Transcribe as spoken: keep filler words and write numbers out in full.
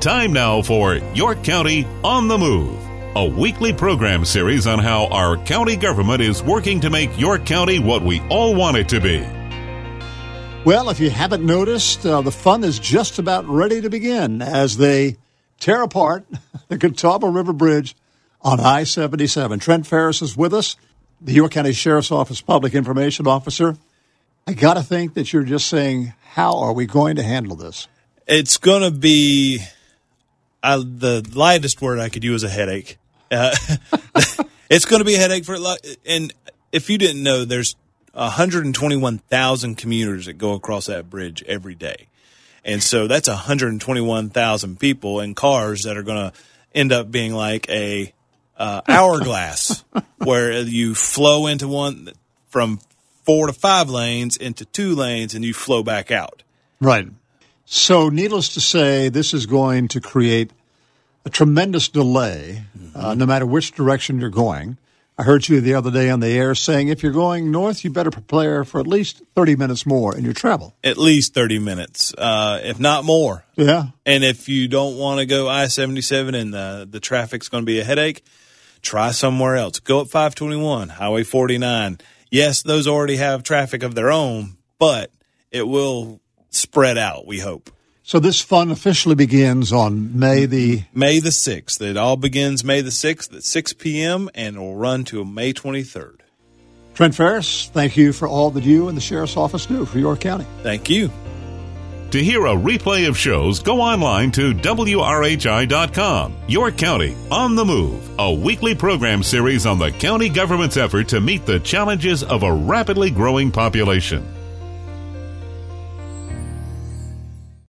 Time now for York County on the Move, a weekly program series on how our county government is working to make York County what we all want it to be. Well, if you haven't noticed, uh, the fun is just about ready to begin as they tear apart the Catawba River Bridge on I seventy-seven. Trent Ferris is with us, the York County Sheriff's Office Public Information Officer. I got to think that you're just saying, how are we going to handle this? It's going to be, uh, the lightest word I could use is a headache. Uh, it's going to be a headache for, and if you didn't know, there's one hundred twenty-one thousand commuters that go across that bridge every day. And so that's one hundred twenty-one thousand people in cars that are going to end up being like a uh, hourglass where you flow into one from four to five lanes into two lanes and you flow back out. Right. So needless to say, this is going to create a tremendous delay, mm-hmm. uh, no matter which direction you're going. I heard you the other day on the air saying if you're going north, you better prepare for at least thirty minutes more in your travel. At least thirty minutes, uh, if not more. Yeah. And if you don't want to go I seventy-seven and the, the traffic's going to be a headache, try somewhere else. Go up five twenty-one, Highway forty-nine. Yes, those already have traffic of their own, but it will spread out, we hope. So this fun officially begins on May the... May the sixth. It all begins May the sixth at six p.m. and it will run to May twenty-third. Trent Ferris, thank you for all that you and the Sheriff's Office do for York County. Thank you. To hear a replay of shows, go online to W R H I dot com. York County on the Move, a weekly program series on the county government's effort to meet the challenges of a rapidly growing population.